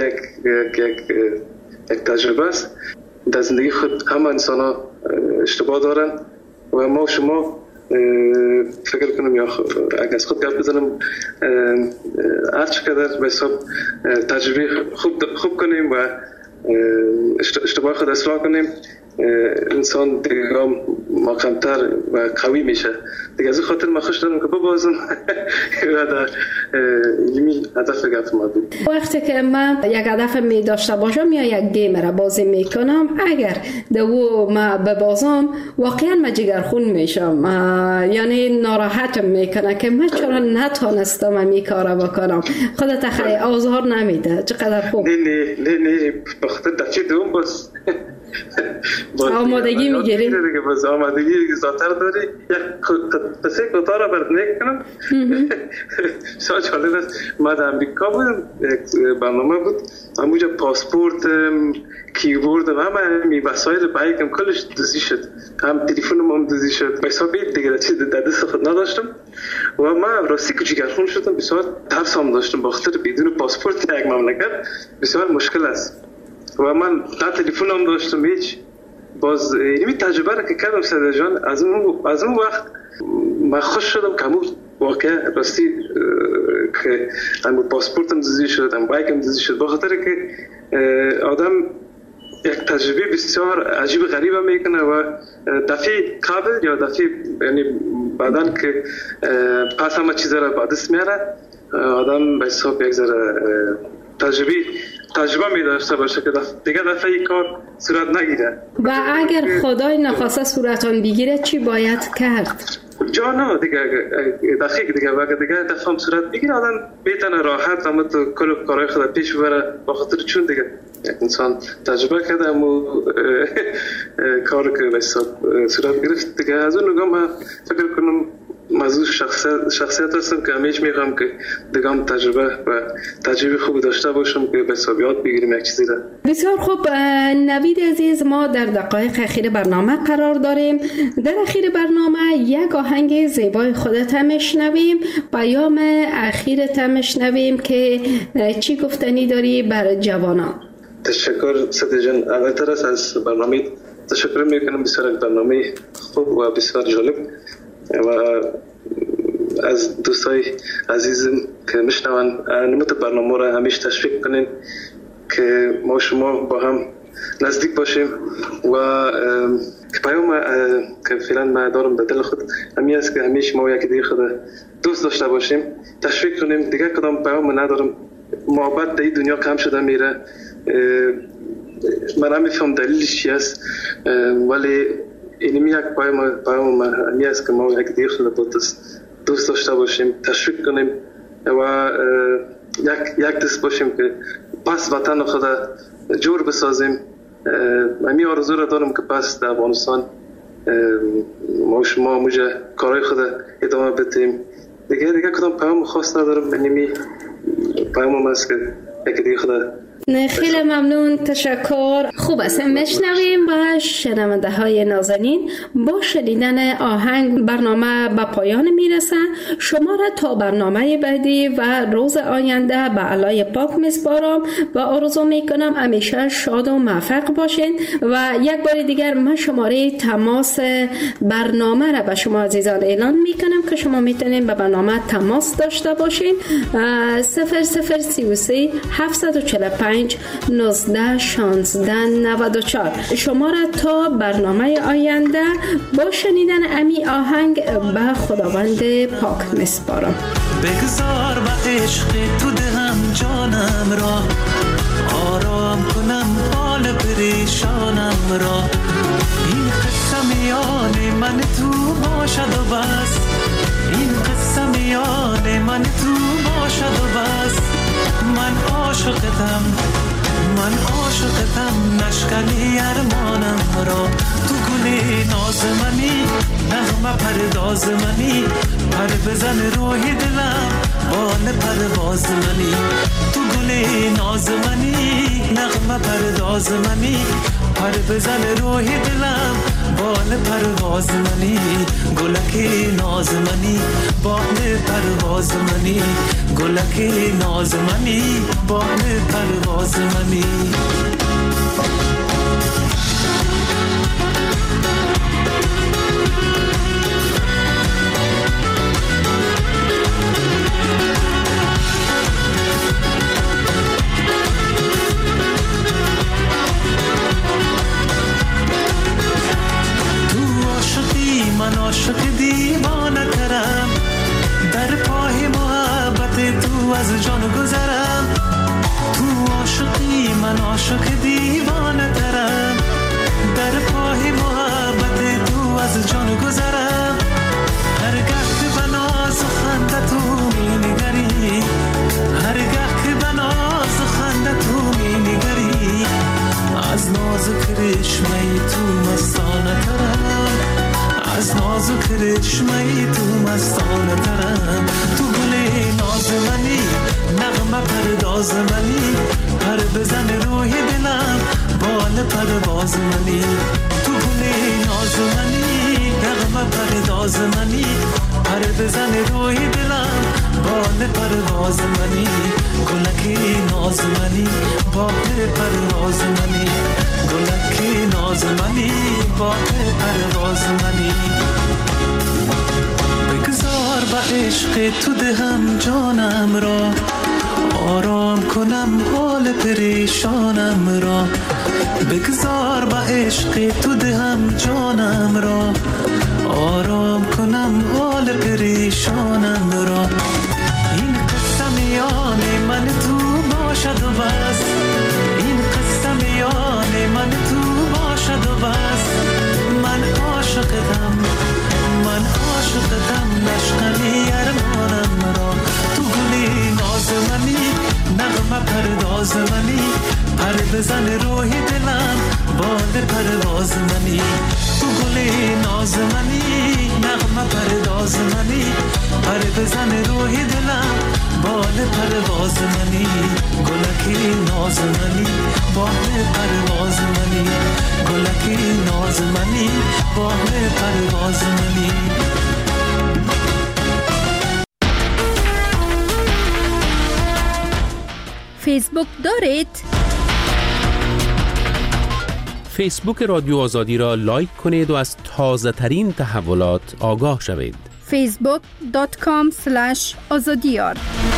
یک تجربه است. در زندگی خود همه انسان ها اشتباه دارن و ما شما فکر کنم یا اگر از خود گپ بزنم هر چقدر به حساب تجربه خوب کنیم و اشتباه خود اصلاح کنیم انسان دیگه محکم‌تر و قوی میشه دیگه. از این خاطر من خوش دارم که ببازم و در علمی هدف گفت ما بود. وقتی که من یک هدف می داشته باشم یا یک گیم را بازی میکنم، اگر دو ما ببازم واقعا من جگرخون میشم، یعنی ناراحتم میکنه که من چرا نتونستم این کارا بکنم. خودت خیلی آزار نمیده. چقدر خوب. نه بخاطر دفعه دوم باز آمادگی میگیری دیگه، باز آمادگی زیادتر داری. قصه کوتاه را برات میگم. شاید جالب است. من در امریکا بودم، یک برنامه بود، همونجا پاسپورت، کیبورد و همه وسایل بایکم کلش دزدی شد، هم تلفنم هم دزدی شد. به حساب دیگه چیز در دست خود نداشتم و من راستی که جگرخون شدم. بسیار ترس هم داشتم، بخاطر بدون پاسپورت یک مملکت بسیار مشکل است و من نه تلفن هم داشتم هیچ. باز این تجربه را که کردم سید جان، از اون وقت من خوش شدم که همون واقعا راستی که هم پاسپورتم دزدی شد، هم بایکم دزدی شد، بخاطر که آدم یک تجربه بسیار عجیب غریب میکنه و دفعه قبل یا دفعه یعنی بعدن که پس همه چیز را به دست میاره، آدم به حساب یک ذره تجربه می داشته باشه که دیگه دفعه کار صورت نگیره. و اگر خدای نخواسته صورتان بگیره چی باید کرد؟ جانا دیگه دقیق دیگه وقت دیگه دفعه صورت بگیره، آدم بیتنه راحت اما تو کل کارهای خود پیش ببره، بخاطر چون دیگه انسان تجربه کرده و کار که به صورت گرفت دیگه. از اون نگاه من فکر کنم موضوع شخصیت هستم که همیشه میخوام که دیگه هم تجربه خوب داشته باشم که به حساب یاد بگیریم یک چیزی را. بسیار خوب نوید عزیز، ما در دقایق اخیر برنامه قرار داریم. در اخیر برنامه یک آهنگ زیبای خودت هم میشنویم، پیام اخیرت هم میشنویم که چی گفتنی داری بر جوانان. تشکر سید جان، اولتر از برنامه تشکر میکنم. بسیار برنامه خوب و بسیار جالب و از دوستای عزیزم که میشنون نموت برنامه را همیشه تشویق کنین که ما شما با هم نزدیک باشیم و که پیام که فعلا ما دارم به دل خود همین است که همیشه ما یکی دیگه خود دوست داشته باشیم، تشویق کنیم. دیگه کدام پیام ندارم. محبت در این دنیا کم شده میره، من نمیفهم دلیلش چی است، ولی اینمی یک پیام همی است که ما یک دیگه خود دوست داشته باشیم، تشویق کنیم و یک دست باشیم که پس وطن خود جور بسازیم. همی آرزو را دارم که پس در افغانستان ما شما موجه کارهای خود ادامه بدیم. دیگه کدام پیام خاص ندارم. اینمی پیام است که یک دیگه خود. خیلی ممنون، تشکر. خوب است، میشنویم با شنونده های نازنین. با شنیدن آهنگ برنامه به پایان میرسه. شما را تا برنامه بعدی و روز آینده به علای پاک میسپارم و آرزو میکنم همیشه شاد و موفق باشین. و یک بار دیگر من شماره تماس برنامه را به شما عزیزان اعلان میکنم که شما میتونین به برنامه تماس داشته باشین. 0033 745 19 16 94. شما را تا برنامه آینده با شنیدن امی آهنگ به خداوند پاک میسپارم. بگذار به عشق تو دهم جانم را، آرام کنم حال پریشانم را. این قصه میان من تو باشد و بس، این قصه میان من تو باشد و بس. من عاشقتم نشکنی ارمانم را. تو گلی ناز منی، نغمه پرداز منی، پر بزن روحی دلم بال پرواز منی. تو گلی ناز منی، نغمه پرداز منی، پر بزن روحی دلم بال پرواز منی. گلکی ناز منی، بال پرواز منی، گلکی ناز منی، بال پرواز منی. عاشق دیوانه ترم، در پای محبت تو از جان گذرم. هرگاه که به ناز و خنده تو می نگری، هرگاه که به ناز و خنده تو می نگری، از ناز و کرشمه تو مستانه ترم، از ناز و کرشمه تو مستانه ترم. تو گل ناز منی، نغمه پرداز منی، پر بزن روی دلم بال پرواز منی. تو گل ناز منی، نغمه پرداز منی، پر بزن روی دلم بال پرواز منی. گلکی ناز منی، بال پرواز منی، گلکی ناز منی، بال پرواز منی. بگذار به عشق تو دهم جانم را، آرام کنم حال پریشانم را. بگذار به عشق تو دهم جانم را، آرام کنم حال پریشانم را. این قصه میان من تو باشد و بس، این قصه میان من تو باشد و بس. من عاشقتم، من عاشقتم، نشکنی ارمانم را. تو گلی ناز منی، نغمه پرداز منی، پر بزن روی دلم بال پرواز منی. تو گلی ناز منی، نغمه پرداز منی، پر بزن روی دلم بال پرواز منی. گلکی ناز منی، بال پرواز منی، گلکی ناز منی، بال پرواز منی. فیسبوک دارید؟ فیسبوک رادیو آزادی را لایک کنید و از تازه ترین تحولات آگاه شوید. facebook.com/azadiyar.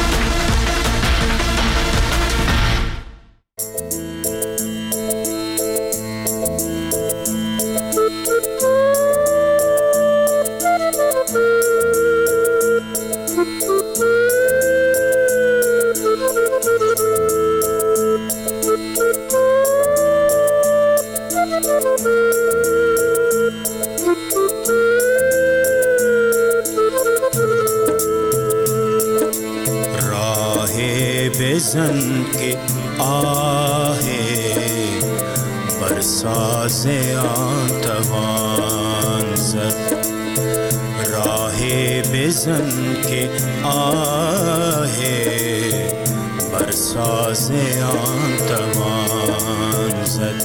بزن که آه برساز آن توان زد، راه بزن که آه برساز آن توان زد.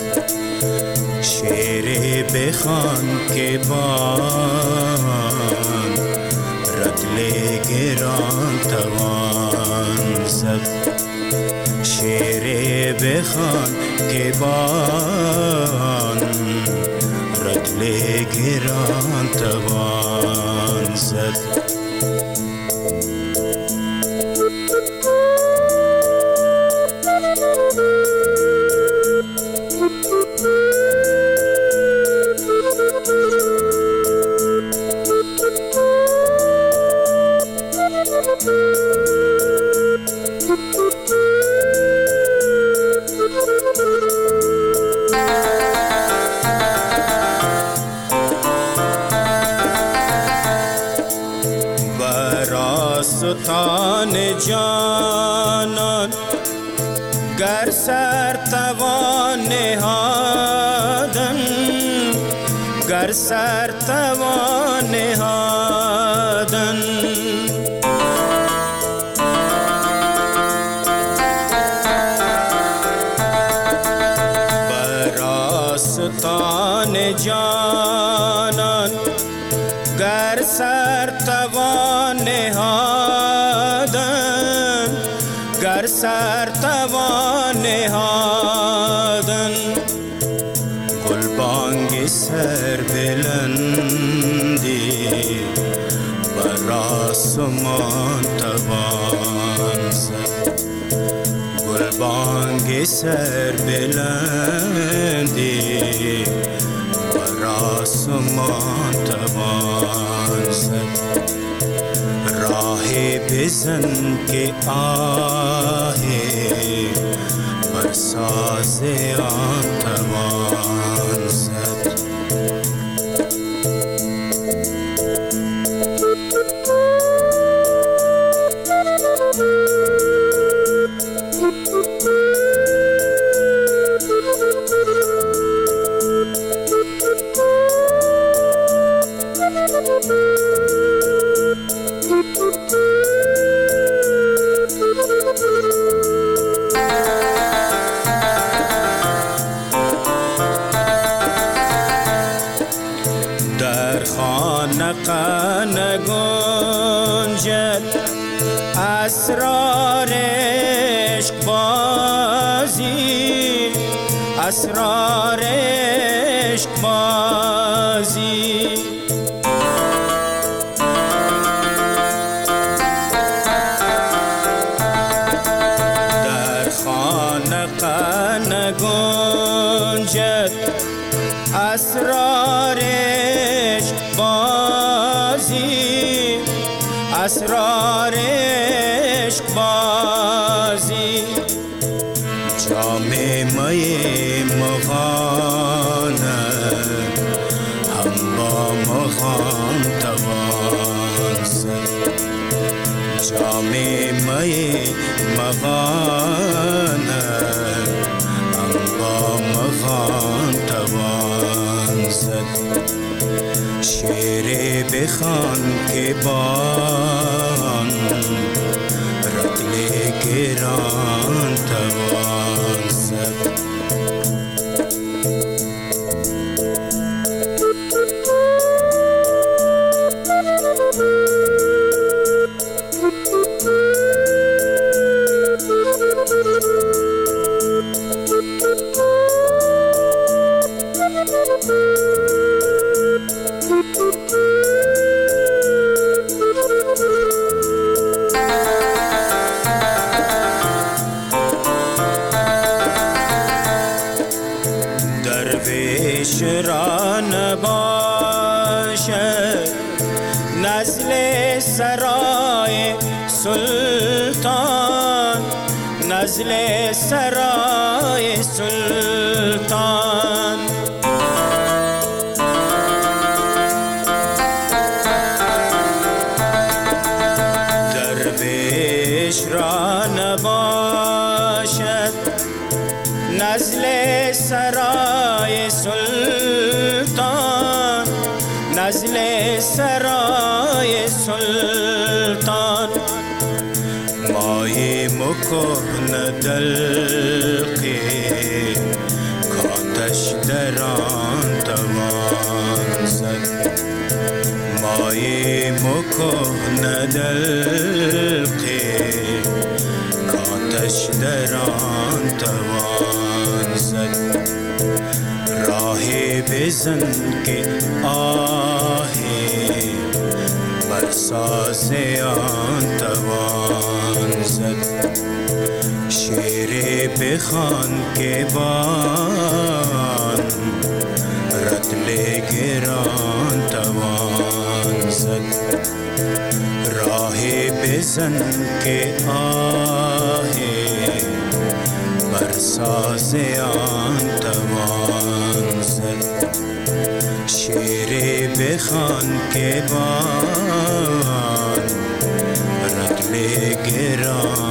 شعر بخوان که بان رطل گران توان زد. شعر بخوان که بان رطل گران توان زد. سلطان جانان گر سر توان نهادن، گر سر توان نهادن. بر آستان جانان گر سر توان نهادن، گر سر توان نهادن. گلبانگ سر بلندی بر آسمان توان زد، گلبانگ سر بلندی بر آسمان توان زد. راه بزن که آه بر ساز آن توان زد. نگنجد اسرار عشق بازی، اسرار عشق بازی. در خانقه نگنجد اسرار عشق بازی، اسرار عشق بازی. جام می مغانه هم با مغان توان زد. جام می مغانه هم با مغان توان زد. شعر بخوان که بان رطل گران توان زد. درویش را نباشد نزل سرای سلطان، نزل سرای سلطان. درویش را نباشد نزل سرای سلطان، نزل سرای سلطان. مای مکهن دلقی کاتش دران توان زد. مای مکهن دلقی کاتش دران توان زد. راهی بزن که آهی بر ساز آن توان زد. شعر بخوان که بان رطل گران توان زد. راهی بزن که آهی بر ساز آن توان زد. شعر بخوان که بان رطل گران